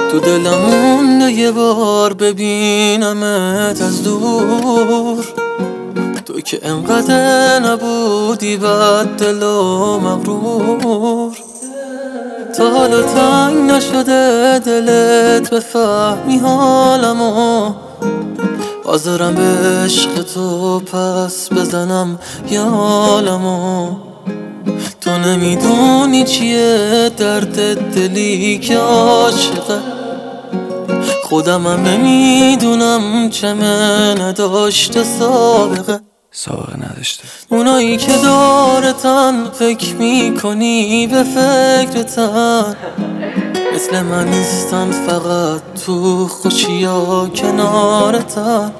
تو دلم مونده یه بار ببینمت از دور، تو که انقدر نبودی بد دل و مغرور. تا حالا تنگ نشده دلت بفهمی حالمو، حاضرم به عشق تو پس بزنم یه عالمو. تو نمیدونی چیه درد دلی که عاشقه، خودمم نمیدونم چمه نداشته سابقه نداشته. اونایی که دارتن فکر میکنی به فکرتن، مثل من نیستن فقط تو خوشی ها کنارتن.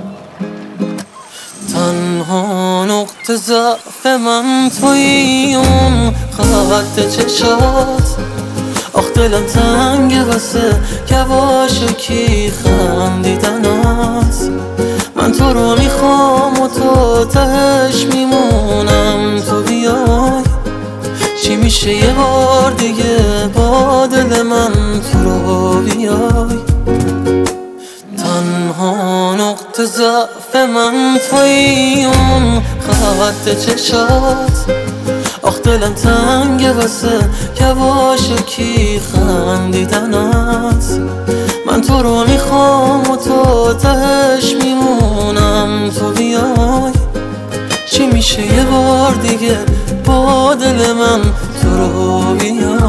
تنها نقطه ضعف من توی اون خط چشات، آخ دلم تنگه واسه یواشکی خندیدنات. من تو رو میخوام و تو تهش میمونم، تو بیای چی میشه یه بار دیگه با دل من تو رو بیای. تنها نقطه ضعف من توی اون خط چشات، آخ دلم تنگه واسه یواشکی خندیدنات. من تو رو میخوام و تو تهش میمونم، تو بیای چی میشه یه بار دیگه با دل من تو رو بیای.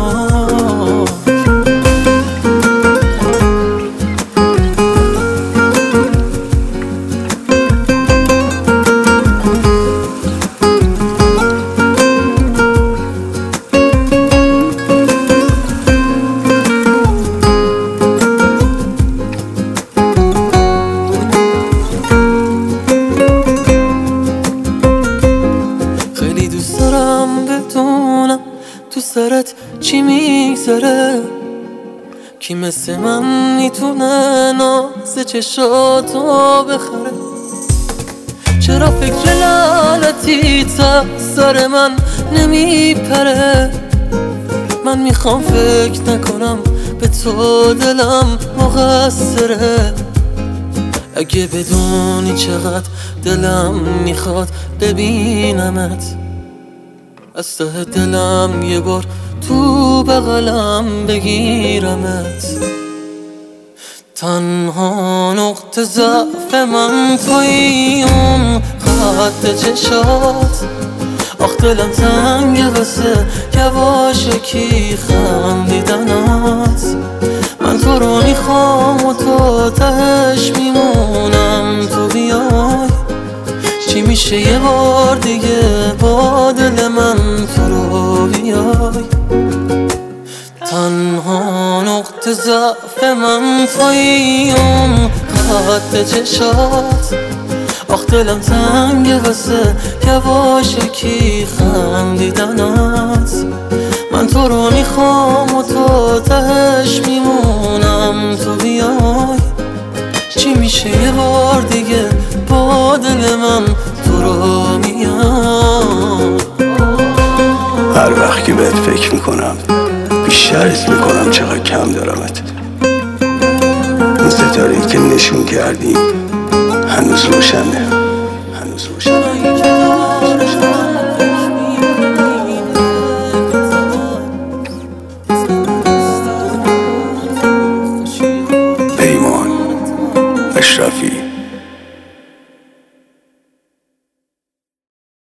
بدونم تو سرت چی میگذره، کی مثل من میتونه ناز چشاتو بخره. چرا فکر لعنتی تا سر من نمیپره، من میخوام فکر نکنم به تو دلم مقصره. اگه بدونی چقدر دلم میخواد ببینمت، از ته دلم یه بار تو بغلم بگیرمت. تنها نقطه ضعف من توی اون خط چشات، آخ دلم تنگه واسه یواشکی خندیدنات. من تو رو میخوام و تو تهش میمونم، تو بیای چی میشه یه بار دیگه با دل من تو رو بیای. تنها نقطه ضعف من توی اون خط چشات، آخ دلم تنگه واسه یواشکی خندیدنات. من تو رو میخوام و تو تهش میمونم، تو بیای چی میشه یه بار دیگه با دل من تو رو میای. هر وقت که بهت فکر میکنم بیشتر حس میکنم چقدر کم دارمت. اون ستاره‌ای که نشون کردیم هنوز روشنه.